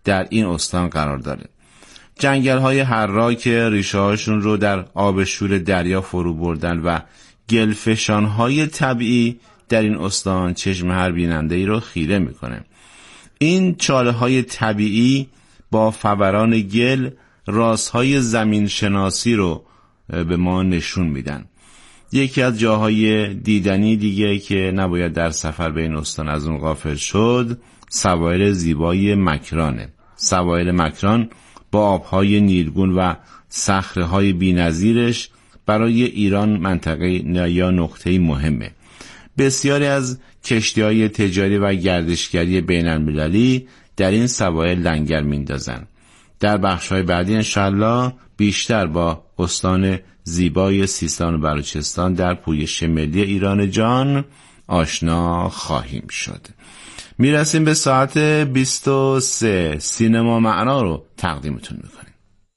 در این استان قرار داره. جنگل‌های حرا که ریشه‌هاشون رو در آب شور دریا فرو بردن و گلفشان‌های طبیعی در این استان چشم هر بیننده‌ای رو خیره میکنه. این چاله‌های طبیعی با فوران گل رازهای زمین شناسی رو به ما نشون میدن. یکی از جاهای دیدنی دیگه که نباید در سفر به این استان از اون غافل شد، سواحل زیبای مکرانه. سواحل مکران با آبهای نیلگون و صخره‌های بی‌نظیرش برای ایران منطقه یا نقطه‌ای مهمه. بسیاری از کشتی‌های تجاری و گردشگری بین‌المللی در این سواحل لنگر میندازن. در بخش‌های بعدی انشالله بیشتر با استان زیبای سیستان و بلوچستان در پویش ملی ایران جان آشنا خواهیم شد. میرسیم به ساعت 23. سینما معنا رو تقدیمتون میکنیم.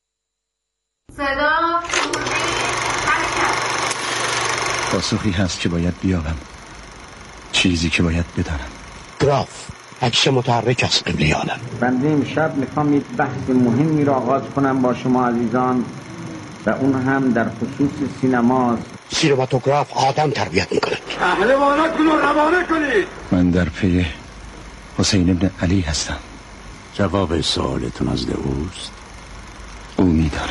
صدا پاسخی هست که باید بیابم، چیزی که باید بدانم. گراف عکس متحرک از قبلیانم. بنده امشب میخوام یک بحث مهمی را آغاز کنم با شما عزیزان و اون هم در خصوص سینماست. سینماتوگراف آدم تربیت میکنه. پهلوانه کن و روانه کنید. من در پی حسین ابن علی هستم. جواب سوالتون از اوست؟ او میداند.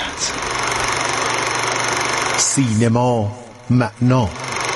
سینما معنا.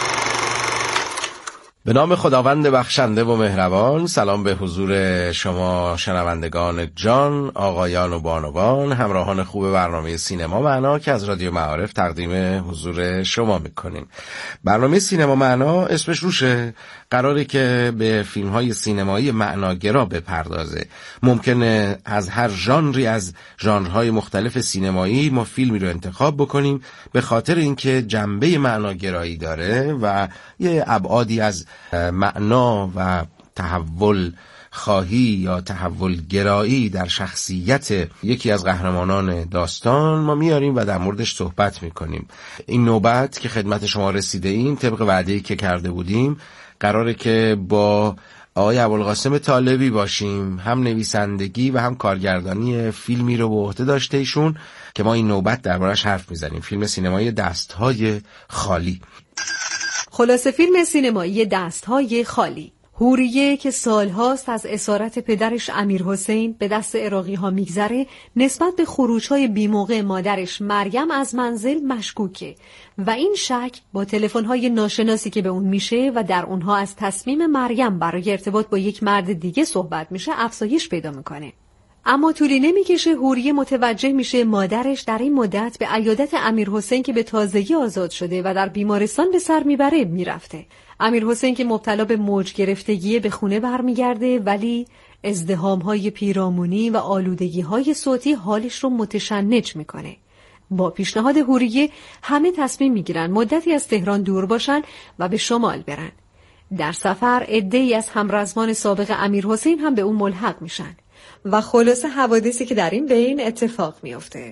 به نام خداوند بخشنده و مهربان. سلام به حضور شما شنوندگان جان، آقایان و بانوان، همراهان خوب برنامه سینما معنا که از رادیو معارف تقدیم حضور شما میکنیم. برنامه سینما معنا اسمش روشه، قراره که به فیلم‌های سینمایی معناگرا بپردازه. ممکنه از هر ژانری از ژانرهای مختلف سینمایی ما فیلمی رو انتخاب بکنیم به خاطر اینکه جنبه معناگرایی داره و یه ابعادی از معنا و تحول خواهی یا تحول گرایی در شخصیت یکی از قهرمانان داستان ما میاریم و در موردش صحبت میکنیم. این نوبت که خدمت شما رسیده ایم طبق وعده‌ای که کرده بودیم قراره که با آقای ابوالقاسم طالبی باشیم، هم نویسندگی و هم کارگردانی فیلمی رو به عهده داشته ایشون که ما این نوبت دربارش حرف میزنیم. فیلم سینمایی دستهای خالی. خلاصه فیلم سینمایی دستهای خالی. حوریه که سالهاست از اسارت پدرش امیرحسین به دست عراقی‌ها میگذره، نسبت به خروج‌های بی‌موقع مادرش مریم از منزل مشکوکه و این شک با تلفن‌های ناشناسی که به اون میشه و در اونها از تصمیم مریم برای ارتباط با یک مرد دیگه صحبت میشه افزایش پیدا میکنه. اما طولی نمیکشه حوریه متوجه میشه مادرش در این مدت به عیادت امیرحسین که به تازگی آزاد شده و در بیمارستان به سر میبره میرفته. امیرحسین که مبتلا به موج گرفتگی به خونه برمیگرده، ولی ازدحام‌های پیرامونی و آلودگی‌های صوتی حالش رو متشنج میکنه. با پیشنهاد حوریه همه تصمیم میگیرن مدتی از تهران دور باشن و به شمال برن. در سفر عده‌ای از همرزمان سابق امیرحسین هم به اون ملحق میشن و خلاصه حوادثی که در این بین اتفاق میفته.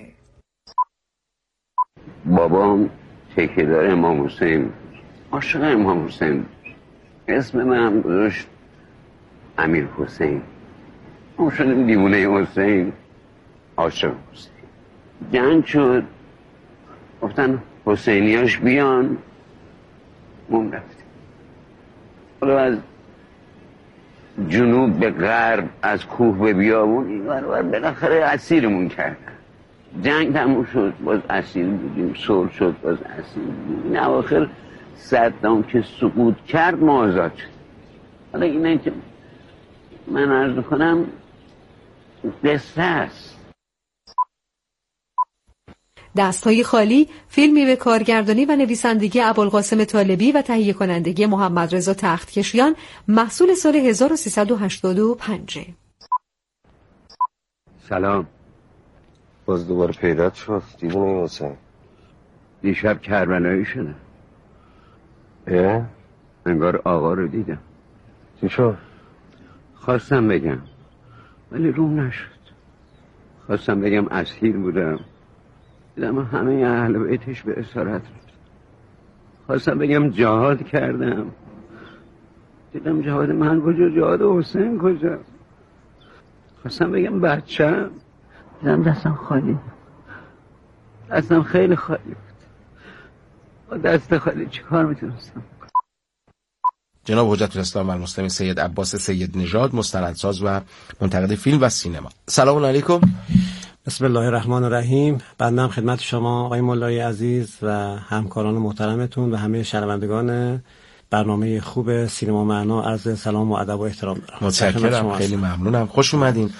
بابام تکیه‌دار امام حسین، عاشق امام حسین، اسم منم گذاشت امیر حسین. ما شدیم دیوونه حسین، عاشق حسین. جنگ شد، گفتن حسینیاش بیان، ما رفتیم. حالا از جنوب به غرب، از کوه به بیابون این ور بالاخره اسیرمون کردن. جنگ تموم شد، باز اسیر بودیم، صلح شد، باز اسیر بودیم. این اواخر صدام که سقوط کرد ما آزاد شد. حالا اینه که من عرض کنم قصه است. دستهای خالی فیلمی به کارگردانی و نویسندگی ابوالقاسم طالبی و تهیه کنندگی محمد رضا تختکشیان، محصول سال 1385. سلام. باز دوباره پیدات شد دیوونه حسین. دیشب کربلایی شده. انگار آقا رو دیدم. چی شد؟ خواستم بگم ولی روم نشد. خواستم بگم اسیر بودم، دیدم همه اهل بیتش به اسارت رفت. خواستم بگم جهاد کردم، دیدم جهاد من کجا، جهاد حسین کجا. خواستم بگم بچه‌م، دیدم دستم خالی، دستم خیلی خالی بود. با دست خالی چی کار میتونستم؟ جناب حجت الاسلام المسلمین سید عباس سید نژاد، مستندساز و منتقد فیلم و سینما. سلام علیکم. بسم الله الرحمن الرحیم. بنده خدمت شما آقای مولای عزیز و همکاران محترمتون و همه شنوندگان برنامه خوب سینما معنا عرض سلام و ادب و احترام دارم. متشکرم، خیلی ممنونم، خوش اومدین.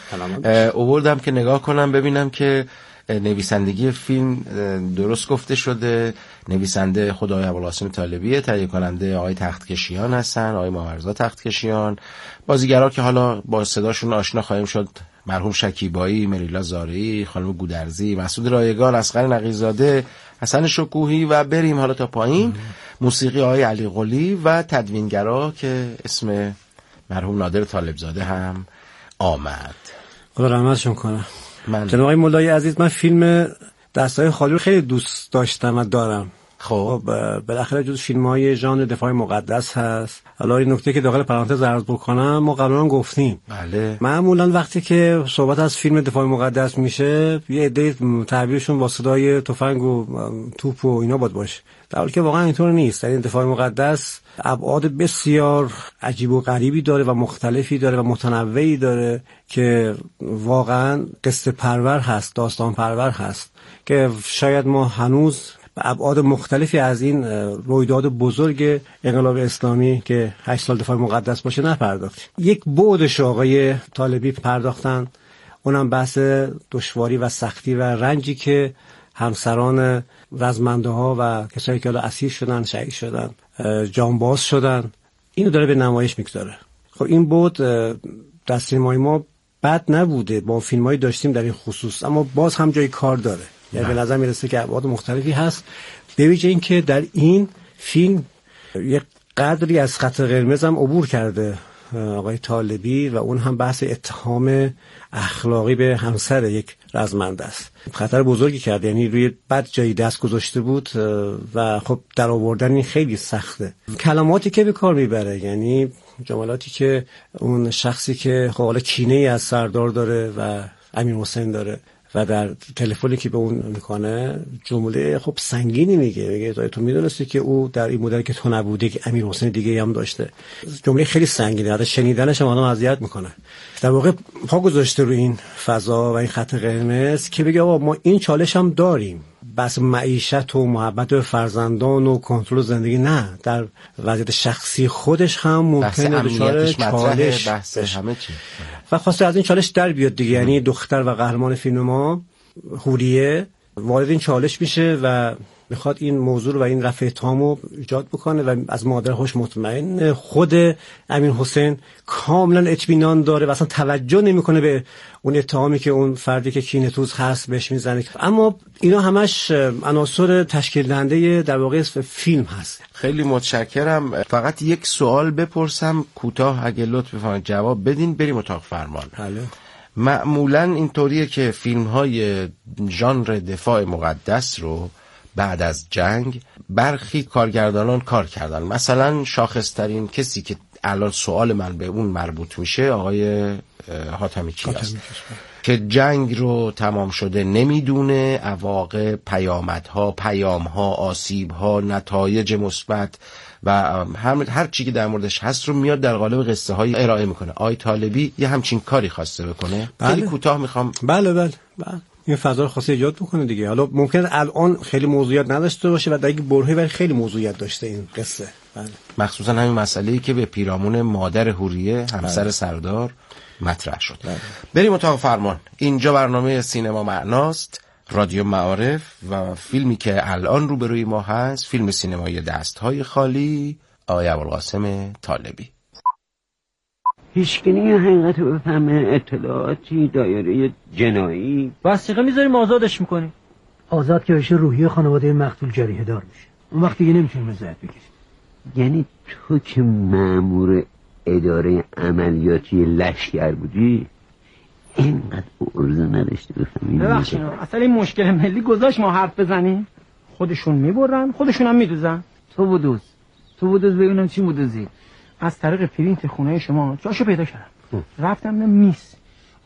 آوردم که نگاه کنم ببینم که نویسندگی فیلم درست گفته شده. نویسنده خود آقای ابوالقاسم طالبی، تهیه کننده آقای تختکشیان هستن، آقای ماهرزا تختکشیان. بازیگرا که حالا با صداشون آشنا خواهیم شد: مرحوم شکیبایی، مریلا زارعی، خانم گودرزی، مسعود رایگان، اصغر نقیزاده، حسن شکوهی و بریم حالا تا پایین. موسیقی آقای علی قلی و تدوینگرا که اسم مرحوم نادر طالبزاده هم آمد. خدا رحمتشون کنه. جناب آقای مولای عزیز، من فیلم دستای خالی رو خیلی دوست داشتم و دارم. خب بالاخره جز فیلم‌های ژانر دفاع مقدس هست. حالا این نکته که داخل پرانتز عرض بکنم، ما قبلا گفتیم بله معمولا وقتی که صحبت از فیلم دفاع مقدس میشه یه عده تعبیرشون با صدای تفنگ و توپ و اینا باشه، در حالی که واقعا اینطور نیست. این دفاع مقدس ابعاد بسیار عجیب و غریبی داره و مختلفی داره و متنوعی داره که واقعا قصه پرور هست، داستان پرور هست که شاید ما هنوز ابعاد مختلفی از این رویداد بزرگ انقلاب اسلامی که 8 سال دفاع مقدس باشه نپرداختیم. یک بعدش آقای طالبی پرداختن، اونم بحث دشواری و سختی و رنجی که همسران رزمنده ها و کسایی که اسیر شدن، شهید شدن، جانباز شدن، اینو داره به نمایش میگذاره. خب این بعد در سینمای ما بد نبوده، با فیلمایی داشتیم در این خصوص، اما باز هم جای کار داره. یعنی به نظر میرسه که ابعاد مختلفی هست، به ویژه این که در این فیلم یک قدری از خط قرمز هم عبور کرده آقای طالبی و اون هم بحث اتهام اخلاقی به همسر یک رزمنده است. خطر بزرگی کرده، یعنی روی بد جایی دست گذاشته بود و خب در آوردن این خیلی سخته. کلماتی که به کار میبره، یعنی جملاتی که اون شخصی که خب حالا کینه‌ای از سردار داره و امیرحسین داره و در تلفنی که به اون میکنه جمله خب سنگینی میگه تو میدونستی که او در این مدل که تو نبوده که امیرحسین دیگه هم داشته. جمله خیلی سنگینه، حتی شنیدنش هم آدم اذیت میکنه. در واقع پا گذاشته رو این فضا و این خط قرمز که بگه آقا ما این چالش هم داریم، بس معیشت و محبت به فرزندان و کنترل زندگی نه، در وضعیت شخصی خودش هم ممکنه دچار چالش همه چی و خواسته از این چالش در بیاد دیگه. یعنی دختر و قهرمان فیلم ما حوریه وارد این چالش میشه و میخواد این موضوع رو و این رفع اتهامو ایجاد بکنه و از مادرش مطمئن. خود امیرحسین کاملا اطمینان داره و اصلا توجه نمیکنه به اون اتهامی که اون فردی که کینه‌توز هست بهش میزنه. اما اینا همش عناصر تشکیل دهنده در واقع فیلم هست. خیلی متشکرم. فقط یک سوال بپرسم کوتاه اگه لطف بفرمایید جواب بدین بریم اتاق فرمان. بله. معمولا اینطوریه که فیلم‌های ژانر دفاع مقدس رو بعد از جنگ برخی کارگردانان کار کردن. مثلا شاخص‌ترین کسی که الان سوال من به اون مربوط میشه آقای حاتمی کیاست که جنگ رو تمام شده نمیدونه، عواقب، پیامدها، پیامها، آسیبها، نتایج مثبت و هر چی که در موردش هست رو میاد در قالب قصه های ارائه میکنه. آقای طالبی یه همچین کاری خواسته بکنه. خیلی کوتاه میخوام. بله این فضا رو خواسته ایجاد بکنه دیگه. حالا ممکنه الان خیلی موضوعیت نداشته باشه و در یک برهه‌ای ولی خیلی موضوعیت داشته این قصه. بله. مخصوصا همین مسئله‌ای که به پیرامون مادر حوریه همسر سردار مطرح شد. بریم اتاق فرمان. اینجا برنامه سینما معناست، رادیو معارف و فیلمی که الان روبروی ما هست فیلم سینمایی دستهای خالی آقای ابوالقاسم طالبی. هیچکنی حقیقت رو بفهمه، اطلاعاتی دایره جنایی وثیقه میذاریم آزادش میکنیم. آزاد که بشه روحی خانواده مقتول جریحه دار میشه، اون وقت دیگه نمیتونیم رضایت بگیریم. یعنی تو که مأمور اداره عملیاتی لشکر بودی اینقدر عرضه نداشتی بفهمی؟ ببخشید اصلا این مشکل ملی گذاشت ما حرف بزنیم، خودشون میبرن خودشون هم میدوزن. تو بودوز ببینم چی بودوزی. از طریق پرینت خونه شما جاشو پیدا کردم. رفتم میس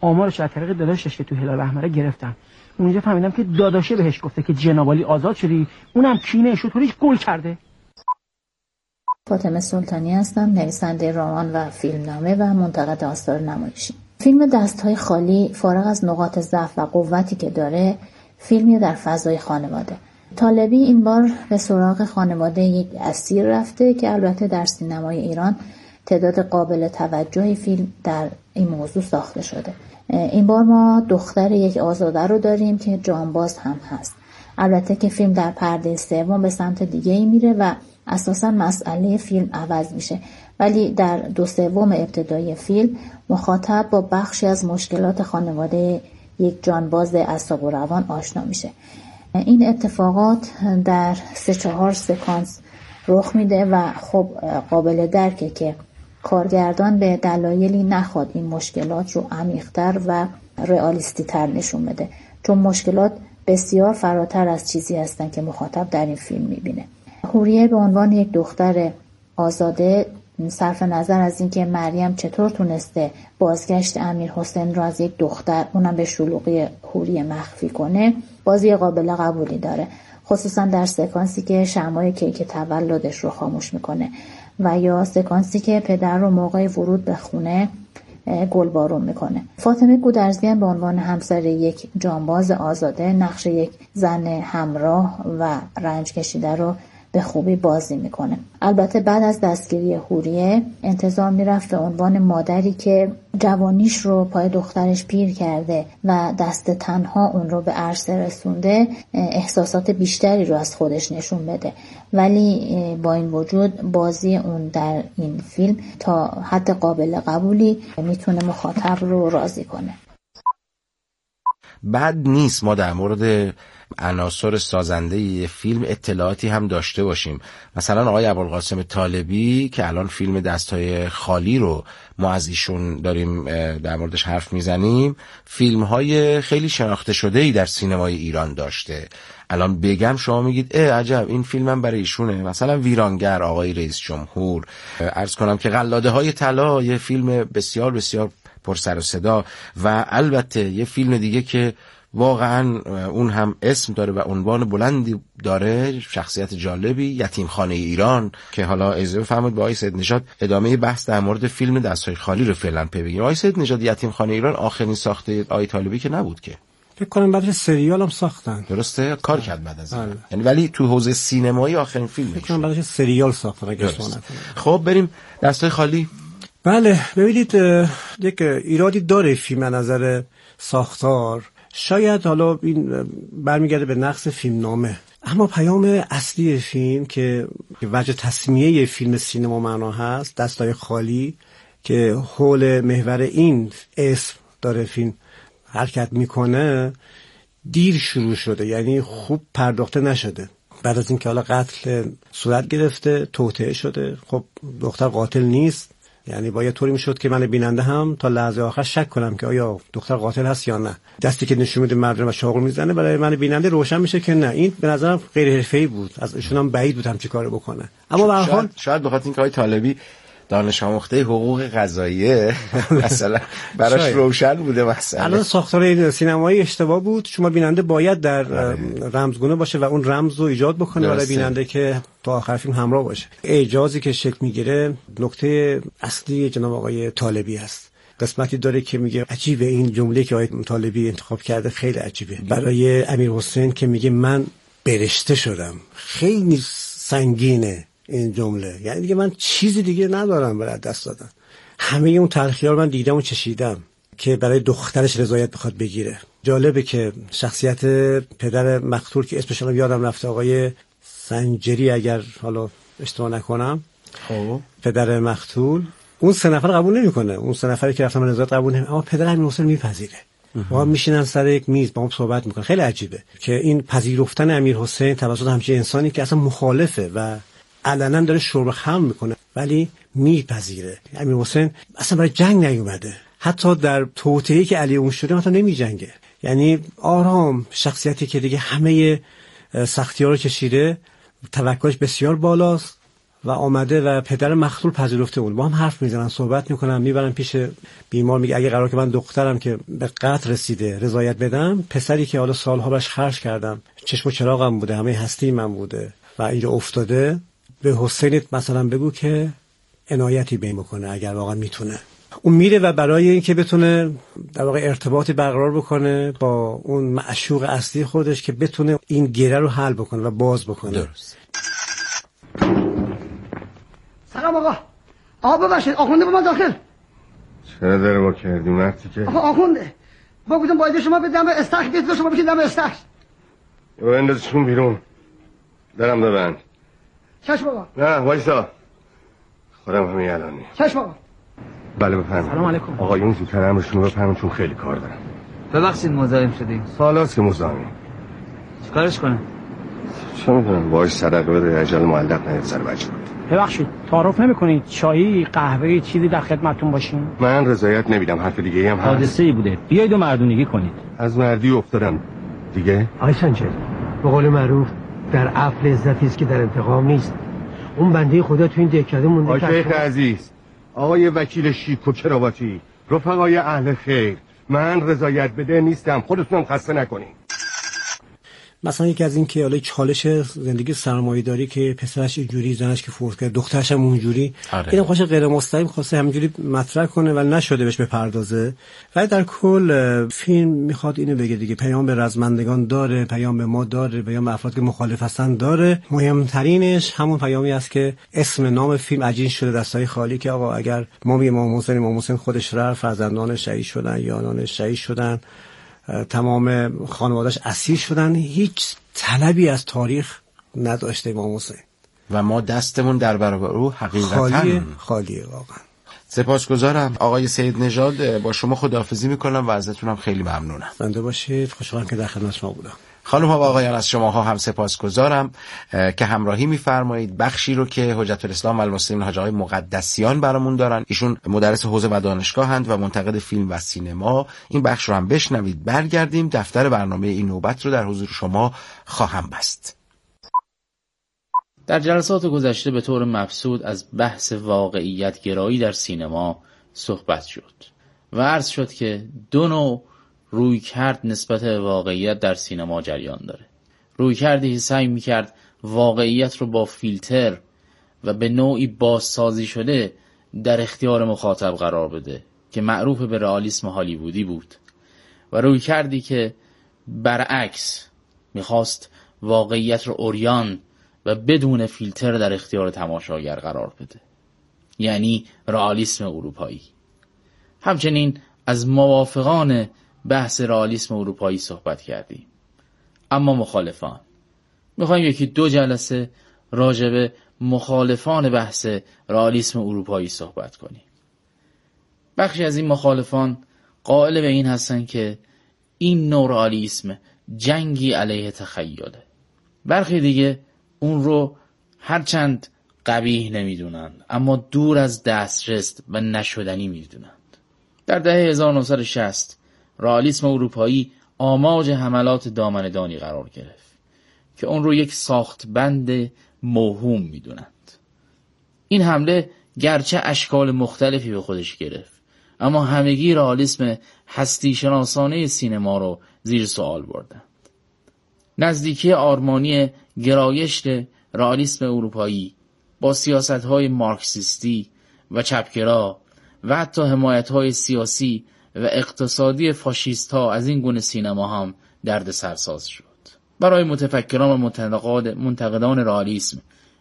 آمارش از طریق داداشش که تو هلال احمر گرفتم. اونجا فهمیدم که داداشه بهش گفته که جنابالی آزاد شدی، اونم کینه شطوریش گل کرده. فاطمه سلطانی هستم، نویسنده رمان و فیلمنامه و منتقد آثار نمایشی. فیلم دست‌های خالی فارغ از نقاط ضعف و قوتی که داره، فیلمی در فضای خانواده. طالبی این بار به سراغ خانواده یک اسیر رفته که البته در سینمای ایران تعداد قابل توجهی فیلم در این موضوع ساخته شده. این بار ما دختر یک آزاده رو داریم که جانباز هم هست. البته که فیلم در پرده سوم به سمت دیگه‌ای میره و اساساً مسئله فیلم عوض میشه، ولی در 2/3 ابتدایی فیلم مخاطب با بخشی از مشکلات خانواده یک جانباز اعصاب و روان آشنا میشه. این اتفاقات در 3-4 سکانس رخ میده و خب قابل درکه که کارگردان به دلایلی نخواد این مشکلات رو عمیق‌تر و رئالیستی تر نشون بده، چون مشکلات بسیار فراتر از چیزی هستن که مخاطب در این فیلم میبینه. حوریه به عنوان یک دختر آزاده، صرف نظر از اینکه مریم چطور تونسته بازگشت امیرحسین را از یک دختر اونم به شلوغی حوریه مخفی کنه، بازی قابل قبولی داره، خصوصا در سکانسی که شمعای کیک تولدش رو خاموش میکنه و یا سکانسی که پدر رو موقع ورود به خونه گلبارون میکنه. فاطمه گودرزیان به عنوان همسر یک جانباز آزاده نقش یک زن همراه و رنج کشیده رو به خوبی بازی میکنه. البته بعد از دستگیری حوریه انتظار میرفت به عنوان مادری که جوانیش رو پای دخترش پیر کرده و دست تنها اون رو به عرصه رسونده احساسات بیشتری رو از خودش نشون بده، ولی با این وجود بازی اون در این فیلم تا حد قابل قبولی میتونه مخاطب رو راضی کنه. بد نیست ما در مورد عناصر سازنده یه فیلم اطلاعاتی هم داشته باشیم. مثلا آقای ابوالقاسم طالبی که الان فیلم دست‌های خالی رو ما از ایشون داریم در موردش حرف میزنیم، فیلم‌های خیلی شناخته شده‌ای در سینمای ایران داشته. الان بگم شما میگید عجب این فیلمم برای ایشونه. مثلا ویرانگر آقای رئیس جمهور، عرض کنم که قلاده‌های طلا یه فیلم بسیار بسیار پر سر و صدا، و البته یه فیلم دیگه که واقعا اون هم اسم داره و عنوان بلندی داره، شخصیت جالبی، یتیمخانه ایران، که حالا اجازه بفرمایید با آقای سید نژاد ادامه بحث در مورد فیلم دست‌های خالی رو فعلا پی بگیریم. آقای سید نژاد، یتیمخانه ایران آخرین ساخته آقای طالبی که نبود که؟ فکر کنم بعدش سریال هم ساختن. درسته؟ کار کرد بعد از این. یعنی ولی تو حوزه سینمایی آخرین فیلمش. فکر کنم بعدش سریال ساختن اگه اشتباه نکنم. خب بریم دست‌های خالی. بله، ببینید یک ایرادی داره فیلم از نظر ساختار. شاید حالا این برمیگرده به نقص فیلمنامه، اما پیام اصلی فیلم که وجه تصمیه فیلم سینما معنا هست، دستای خالی، که حول محور این اسم داره فیلم حرکت میکنه، دیر شروع شده، یعنی خوب پرداخته نشده. بعد از اینکه حالا قتل صورت گرفته، توطئه شده، خب دختر قاتل نیست، یعنی باید طوری میشد که من بیننده هم تا لحظه آخر شک کنم که آیا دختر قاتل هست یا نه. دستی که نشون میده مردم و چاقو میزنه برای من بیننده روشن میشه که نه، این به نظرم غیر حرفه‌ای بود، از ایشون هم بعید بود همچین کارو بکنه. اما به هر حال شاید بخاطر اینکه آقای طالبی دانش آموخته حقوق قضاییه مثلا براش روشن بوده مثلا. الان ساختار سینمایی اشتباه بود، شما بیننده باید در رمزگونه باشه و اون رمز رو ایجاد بکنه برای بیننده که تا آخر فیلم همراه باشه. اعجازی که شکل میگیره نکته اصلی جناب آقای طالبی است. قسمتی داره که میگه عجیبه، این جمله که آقای طالبی انتخاب کرده خیلی عجیبه برای امیرحسین که میگه من برشته شدم. خیلی سنگینه این جمله، یعنی دیگه من چیزی دیگه ندارم برای دست دادن. همه اون تلخی‌ها رو من دیدم و چشیدم که برای دخترش رضایت بخواد بگیره. جالبه که شخصیت پدر مقتول که اسمش الان یادم رفته، آقای سنجری اگر حالا اشتباه نکنم، خب پدر مقتول اون 3 نفر قبول نمیکنه، اون 3 نفری که رفتن رضایت قبول نمیکنه، اما پدر امیرحسین میپذیره. با هم میشینن سر یک میز با هم صحبت میکنن. خیلی عجیبه که این پذیرفتن امیرحسین توسط همچین انسانی که اصلا مخالفه و علنا داره شرب خمر میکنه ولی میپذیره. امیرحسین اصلا برای جنگ نیومده، حتی در توطئه‌ای که علی اون شده مثلا نمیجنگه، یعنی آرام، شخصیتی که دیگه همه سختی‌ها رو کشیده، توکلش بسیار بالاست و آمده و پدر مقتول پذیرفته اون. با هم حرف میزنن، صحبت میکنن، میبرن پیش بیمار. میگه اگه قرار که من دخترم که به قتل رسیده رضایت بدم، پسری که حالا سالها باش خرج کردم، چشم و چراغم بوده، همه هستی من بوده و اینجا افتاده، به حسین مثلا بگو که عنایتی بهم بکنه اگر واقعا میتونه. اون میره و برای اینکه بتونه در واقع ارتباطی برقرار بکنه با اون معشوق اصلی خودش که بتونه این گره رو حل بکنه و باز بکنه. درست. سلام آقا ببخشید آخونده با من داخل. چرا داره با کردی مرتی که آخونده با گفتم باید شما به دم استخ بیاد، شما بشید دم استخ. بندازشون بیرون، درم ببند. چشم بابا. نه وایسا، خودم همین الانی. چشم بابا. بله بفرمایید. سلام علیکم. آقایون زودتر امرشون رو بفرمایید چون خیلی کار دارم. ببخشید مزاحم شدیم. سالاست که مزاحمی. چیکارش کنم؟ چه میدونم، باهاش صدقه بده، اجل معلق نیاد سر بچه. ببخشید تعارف نمی‌کنید چایی قهوه چیزی در خدمتتون باشیم؟ من رضایت نمیدم، حرف دیگه هم هست. حادثه‌ای بوده، بیاید و مردونگی کنید. از مردی افتادم دیگه. آقای سنجر به قول معروف در عفو عزتی است که در انتقام نیست. اون بنده خدا تو این دهکده مونده که شیخ عزیز، آقای وکیل شیک و کراواتی، رفقای اهل خیر، من رضایت بده نیستم، خودتونم خسته نکنین. مثلا یکی از این که حالا چالش زندگی سرمایه‌داری که پسرش اینجوری، زنش که فوت کرد، دخترش هم اونجوری، اینم خوش غیر مستقیم خواسته همینجوری مطرح کنه و نشده بهش بپردازه. ولی در کل فیلم میخواد اینو بگه دیگه، پیام به رزمندگان داره، پیام به ما داره، پیام به افراد که مخالف هستن داره. مهمترینش همون پیامی است که اسم نام فیلم عجین شده دستای خالی، که آقا اگر ما میگیم امام حسین خودش رفت، فرزندان شهید شدن، یاران شهید شدن، تمام خانواده‌اش اسیر شدن، هیچ طلبی از تاریخ نداشته امام حسین و ما دستمون در برابر او حقیقتاً خالیه واقعا. سپاسگزارم آقای سید نژاد، با شما خداحافظی میکنم و ازتونم خیلی ممنونم. زنده باشید، خوشحالم که در خدمت شما بودم. خانم ها و آقایان، از شماها هم سپاسگزارم که همراهی می‌فرمایید. بخشی رو که حجت الاسلام و المسلمین حاج آقای مقدسیان برامون دارن، ایشون مدرس حوزه و دانشگاهند و منتقد فیلم و سینما، این بخش رو هم بشنوید. برگردیم دفتر برنامه این نوبت رو در حضور شما خواهم بست. در جلسات گذشته به طور مبسوط از بحث واقعیت گرایی در سینما صحبت شد و عرض شد که دو نوع روی کرد نسبت به واقعیت در سینما جریان داره. روی کردی سعی میکرد واقعیت رو با فیلتر و به نوعی بازسازی شده در اختیار مخاطب قرار بده که معروف به رئالیسم هالیوودی بود، و روی کردی که برعکس میخواست واقعیت رو عریان و بدون فیلتر در اختیار تماشاگر قرار بده، یعنی رئالیسم اروپایی. همچنین از موافقان بحث رئالیسم اروپایی صحبت کردیم. اما مخالفان، میخوایم یکی دو جلسه راجع به مخالفان بحث رئالیسم اروپایی صحبت کنیم. بخشی از این مخالفان قائل به این هستن که این نوع رئالیسم جنگی علیه تخیله. برخی دیگه اون رو هرچند قبیح نمیدونن اما دور از دسترس و نشدنی میدونند. در دهه 1960 رئالیسم اروپایی آماج حملات دامنه‌دانی قرار گرفت که اون رو یک ساختبند موهوم میدونند. این حمله گرچه اشکال مختلفی به خودش گرفت اما همگی رئالیسم هستی شناسانه سینما رو زیر سوال بردند. نزدیکی آرمانی گرایش رئالیسم اروپایی با سیاست‌های مارکسیستی و چپگرا و حتی حمایت‌های سیاسی و اقتصادی فاشیست‌ها از این گونه سینما هم دردسرساز شد. برای متفکران و منتقدان رئالیسم،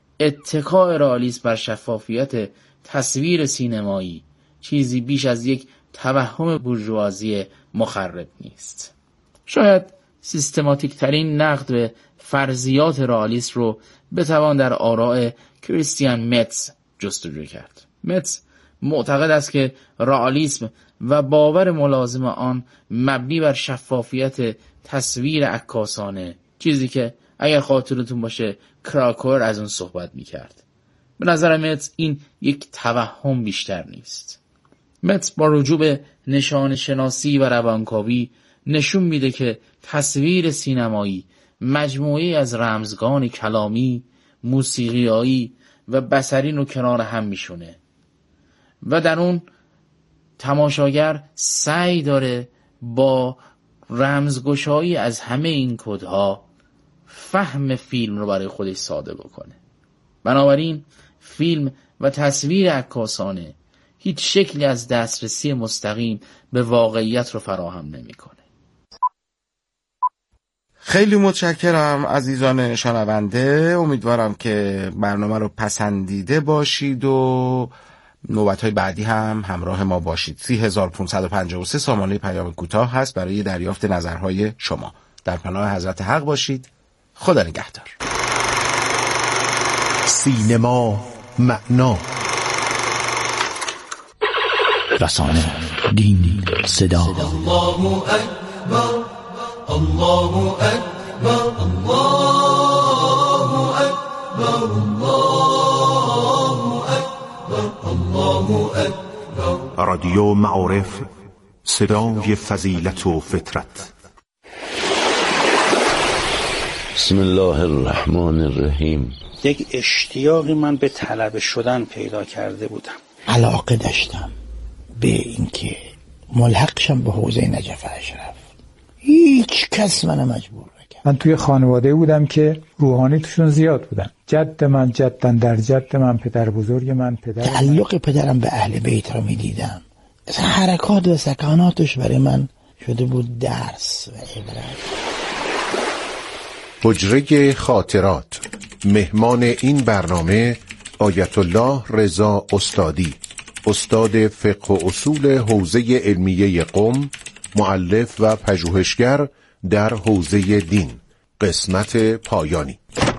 اتکاء رئالیسم بر شفافیت تصویر سینمایی چیزی بیش از یک توهم بورژوازی مخرب نیست. شاید سیستماتیک ترین نقد به فرضیات رئالیسم رو بتوان در آراء کریستیان متز جستجو کرد. متز معتقد است که رئالیسم و باور ملازم آن مبنی بر شفافیت تصویر عکاسانه، چیزی که اگر خاطرتون باشه کراکور از اون صحبت میکرد. به نظر متز این یک توهم بیشتر نیست. متز با رجوع به نشان شناسی و روانکاوی نشون میده که تصویر سینمایی مجموعه از رمزگان کلامی، موسیقیایی و بصری رو کنار هم میشونه و در اون تماشاگر سعی داره با رمزگشایی از همه این کدها فهم فیلم رو برای خودش ساده بکنه. بنابراین فیلم و تصویر عکاسانه هیچ شکلی از دسترسی مستقیم به واقعیت رو فراهم نمیکنه. خیلی متشکرم عزیزان شنونده. امیدوارم که برنامه رو پسندیده باشید و نوبت‌های بعدی هم همراه ما باشید. 3553 سامانه پیام کوتاه هست برای دریافت نظرهای شما. در پناه حضرت حق باشید. خدا نگهدار. سینما معنا، رسانه، دین، صدا. الله اکبر، الله اکبر، الله اکبر، الله اکبر، الله اکبر. رادیو معارف، صدای فضیلت و فطرت. بسم الله الرحمن الرحیم. یک اشتیاقی من به طلبه شدن پیدا کرده بودم. علاقه داشتم به اینکه ملحق شم به حوزه نجف اشرف. هیچ کس منو مجبور نکرد. من توی خانواده بودم که روحانی توشون زیاد بودن. جد من جدن در جد من، پدر بزرگ من پدر. تعلق پدرم به اهل بیت را میدیدم. اصلا حرکات و سکاناتش برای من شده بود درس و عبرت. حجره خاطرات. مهمان این برنامه آیت الله رضا استادی، استاد فقه و اصول حوزه علمیه قم، مؤلف و پژوهشگر در حوزه دین. قسمت پایانی.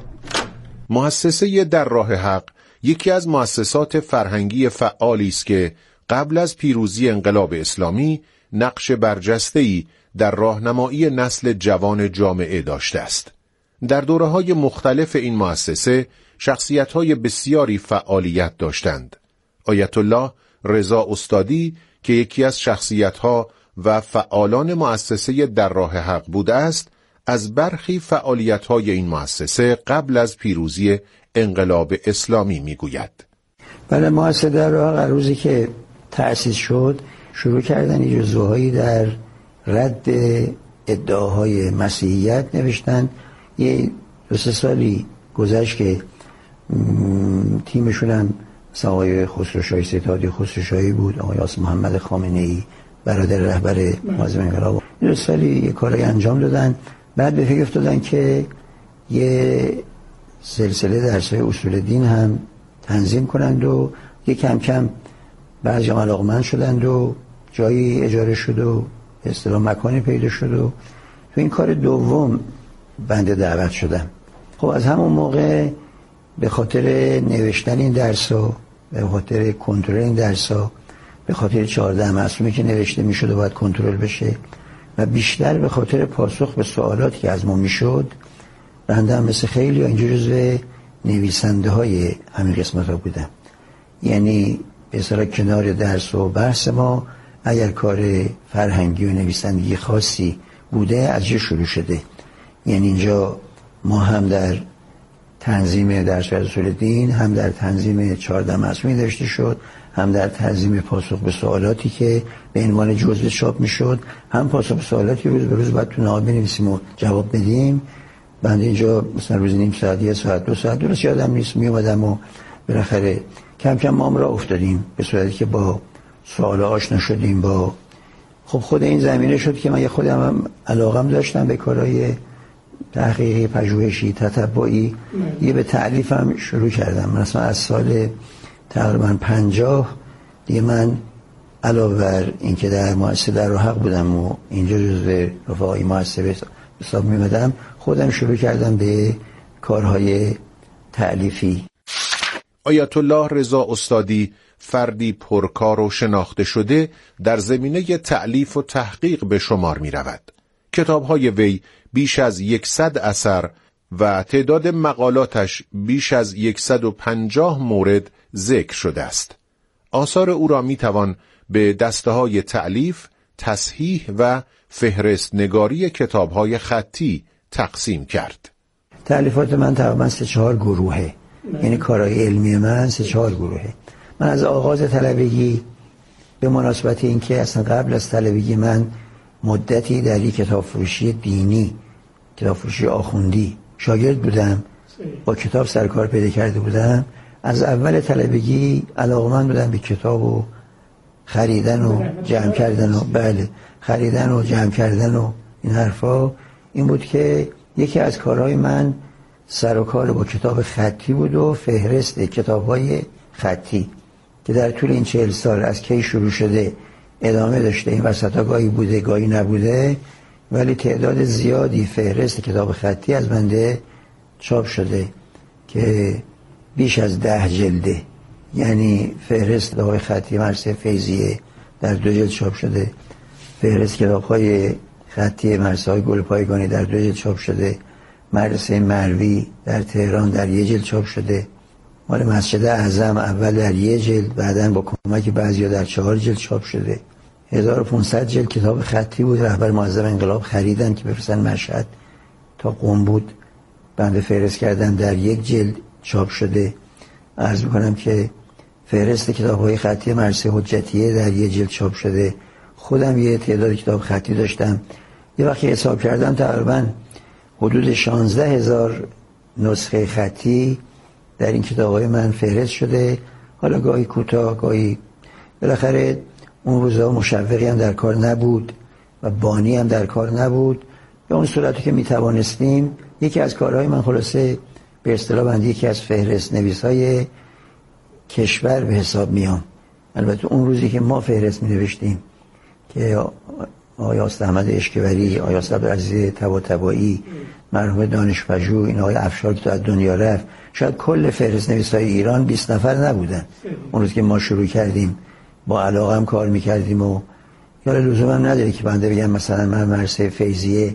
مؤسسه در راه حق یکی از مؤسسات فرهنگی فعالی است که قبل از پیروزی انقلاب اسلامی نقش برجسته‌ای در راهنمایی نسل جوان جامعه داشته است. در دوره‌های مختلف این مؤسسه شخصیت‌های بسیاری فعالیت داشتند. آیت الله رضا استادی که یکی از شخصیت‌ها و فعالان مؤسسه در راه حق بوده است، از برخی فعالیت‌های این مؤسسه قبل از پیروزی انقلاب اسلامی می‌گوید. برای مؤسسه در راه حق روزی که تأسیس شد، شروع کردن جزوهایی در رد ادعاهای مسیحیت نوشتن. یه 2-3 سالی گذشت که تیمشون هم آقای خسروشاهی، ستادی خسروشاهی بود، آقای آصف محمد خامنه‌ای برادر رهبر معظم انقلاب. 2 سالی یه کاری انجام دادن. بعد به فکر افتادن که یه سلسله درس‌های اصول دین هم تنظیم کنند و یه کم کم بعضی علاقمند شدند و جایی اجاره شد و به اصطلاح مکانی پیدا شد و تو این کار دوم بنده دعوت شدم. خب از همون موقع به خاطر نوشتن این درس‌ها، به خاطر کنترل این درس‌ها، به خاطر 14 معصومی که نوشته میشد و باید کنترل بشه و بیشتر به خاطر پاسخ به سوالاتی که از ما میشد، بنده هم مثل خیلی اینجا جزو نویسنده های همین قسمت ها بودم. یعنی به اصطلاح کنار درس و بحث ما اگر کار فرهنگی و نویسندگی خاصی بوده از جا شروع شده. یعنی اینجا ما هم در تنظیم درس اصول دین، هم در تنظیم 14 معصومی داشته شد، هم در تنظیم پاسخ به سوالاتی که به عنوان جزء چاپ میشد، هم پاسخ به سوالاتی روز به روز باید تو نامه بنویسیم و جواب بدیم. بنده اینجا مثلا روز نیم ساعت، 1 ساعت، 2 ساعت درست یادم نیست می اومدم و بالاخره کم کم ما هم راه افتادیم به صورتی که با سوال آشنا شدیم. با خب خود این زمینه شد که من خودم هم علاقم داشتم به کارهای تحقیقی، پژوهشی، تتبعی. یه به تألیفم شروع کردم. مثلا از سال تقریبا 50 دیگه من علاوه بر اینکه در مؤسسه در راه حق بودم و اینجا جزو رفقای مؤسسه حساب می‌مدم، خودم شروع کردم به کارهای تألیفی. آیت الله رضا استادی فردی پرکار و شناخته شده در زمینه تألیف و تحقیق به شمار می رود. کتاب‌های وی بیش از 100 اثر و تعداد مقالاتش بیش از 150 مورد ذکر شده است. آثار او را می توان به دسته‌های تألیف، تصحیح و فهرست نگاری کتاب‌های خطی تقسیم کرد. تألیفات من تقریبا 3-4 گروهه. یعنی کارهای علمی من 3-4 گروهه. من از آغاز طلبگی به مناسبت اینکه اصلا قبل از طلبگی من مدتی در یک کتاب فروشی دینی، کتاب فروشی آخوندی شاگرد بودم، با کتاب سرکار پیدا کرده بودم. از اول طلبگی علاقه‌مند بودم به کتاب و خریدن و جمع کردن و خریدن و جمع کردن و این حرفا. این بود که یکی از کارهای من سر و کار با کتاب خطی بود و فهرست کتاب‌های خطی که در طول این 40 سال از کی شروع شده ادامه داشته. این وسطا گاهی بوده گاهی نبوده، ولی تعداد زیادی فهرست کتاب خطی از بنده چاپ شده که بیش از 10 جلده. یعنی فهرست کتاب‌های خطی مدرسه فیضیه در 2 جلد چاپ شده، فهرست کتاب‌های خطی مدرسه‌های گلپایگانی در 2 جلد چاپ شده، مدرسه مروی در تهران در 1 جلد چاپ شده، مال مسجد اعظم اول در 1 جلد، بعداً با کمک بعضیا در 4 جلد چاپ شده. 1500 جلد کتاب خطی بود. رهبر معظم انقلاب خریدن که بفرستن مشهد تا قم بود، بنده فهرست کردن در 1 جلد چاپ شده. عرض میکنم که فهرست کتاب‌های خطی مدرسه حجتیه در 1 جلد چاپ شده. خودم یه تعداد کتاب خطی داشتم. یه وقتی حساب کردم تقریباً حدود 16,000 نسخه خطی در این کتاب‌های من فهرست شده. حالا گاهی کوتاه گاهی، بالاخره اون روزها مشوقی هم در کار نبود و بانی هم در کار نبود. به اون صورتی که میتوانستیم یکی از کارهای من خلاصه به اصطلاح بندی یکی از فهرست نویس‌های کشور به حساب میام. البته اون روزی که ما فهرست می‌نوشتیم که آقای استاد احمد اشکبری، آقای استاد عزیز طباطبایی، مرحوم دانشپژوه، این آقای افشار که از دنیا رفت، شاید کل فهرست نویسای ایران 20 نفر نبودن. اون روز که ما شروع کردیم با علاقه هم کار میکردیم و یا لزوم هم نداره که بنده بگم مثلا من مدرسه فیضیه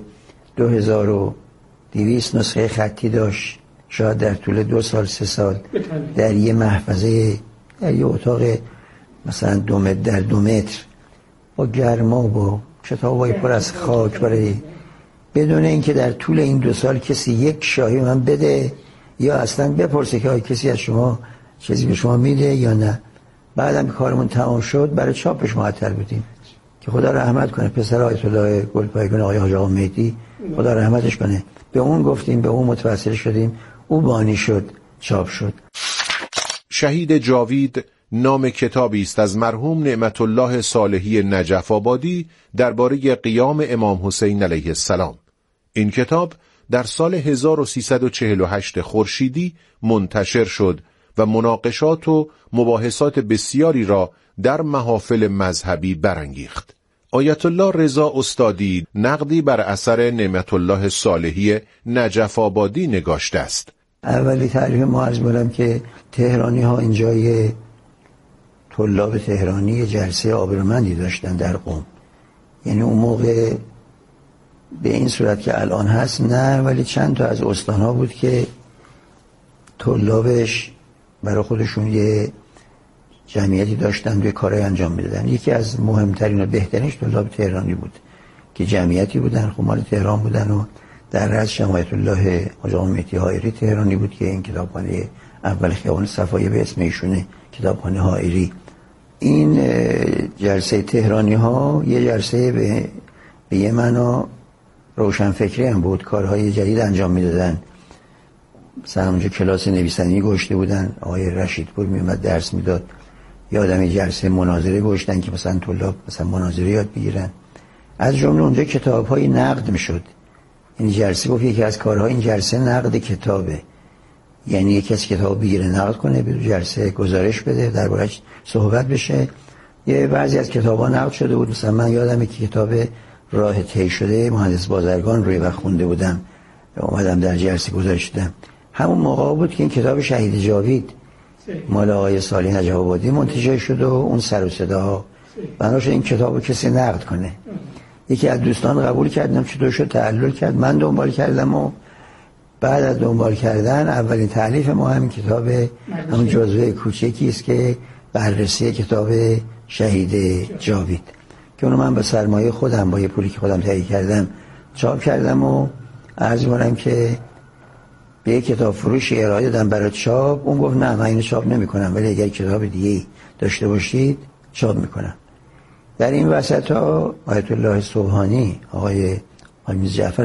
2200 نسخه خطی داشت، شاید در طول 2 سال 3 سال در یه محفظه در یه اتاق مثلا 2 متر در 2 متر با گرما و با کتابای پر از خاک برای بدون اینکه در طول این 2 سال کسی یک شاهی من بده یا اصلا بپرسه که کسی از شما چیزی به شما میده یا نه. بعدم کارمون تمام شد برای چاپش معطل بودیم که خدا رحمت کنه پسر آیت الله گلپایگان آقای حاج آقا مهدی خدا رحمتش کنه، به اون گفتیم، به اون متوسل شدیم، او بانی شد، چاپ شد. شهید جاوید نام کتابی است از مرحوم نعمت الله صالحی نجف آبادی درباره قیام امام حسین علیه السلام. این کتاب در سال 1348 خورشیدی منتشر شد و مناقشات و مباحثات بسیاری را در محافل مذهبی برانگیخت. آیت الله رضا استادی نقدی بر اثر نعمت الله صالحی نجف آبادی نگاشته است. اولی تعریف ما عرض بودم که تهرانی ها اینجای طلاب تهرانی جلسه آبرومندی داشتن در قم. یعنی اون موقع به این صورت که الان هست نه، ولی چند تا از استان ها بود که طلابش برای خودشون یه جمعیتی داشتن و کارهای انجام میدادن. یکی از مهمترین و بهترینش طلاب تهرانی بود که جمعیتی بودن، خب مال تهران بودن و در رأس شمایت الله حاج آقا مهدی حائری تهرانی بود که این کتابخانه اول خیابان صفایی به اسم ایشونه، کتابخانه حائری. این جلسه تهرانی ها یه جلسه به یه معنا روشنفکری هم بود، کارهای جدید انجام میدادن. مثلا اونجا کلاس نویسندگی گذاشته بودن، آقای رشیدپور میومد درس میداد. یادم یه جلسه مناظره گذاشتن که مثلا طلاب مثلا مناظره یاد بگیرن. از جمله اونجا کتاب‌های نقد میشد. این جلسه گفت یکی از کارهای این جلسه نقد کتابه، یعنی یکی از کتاب بگیره نقد کنه، به جلسه گزارش بده، درباره‌اش صحبت بشه. یه بعضی از کتاب‌ها نقد شده بود، مثلا من یادمه که کتاب راه طی شده مهندس بازرگان روی وقت خونده بودم، اومدم در جلسه گزارش دادم. همون موقع بود که این کتاب شهید جاوید مال آقای صالح نجف آبادی منتشر شد و اون سر و صداها بناش این کتابو کسی نقد کنه. یکی از دوستان قبول کردم، چطور شد تعلل کرد، من دنبال کردم و بعد از دنبال کردن اولین تألیف ما همین کتاب همون جزوه کوچکی است که بررسی کتاب شهید جاوید که اونو من با سرمایه خودم با یه پولی که خودم تهیه کردم چاپ کردم و عرض می‌کنم که به یک کتاب فروش ارائه دادم برای چاپ. اون گفت نه من اینو چاپ نمی‌کنم، ولی اگر کتاب دیگه داشته باشید چاپ می‌کنم. در این وسط ها آیت الله سبحانی آقای حامیز جعفر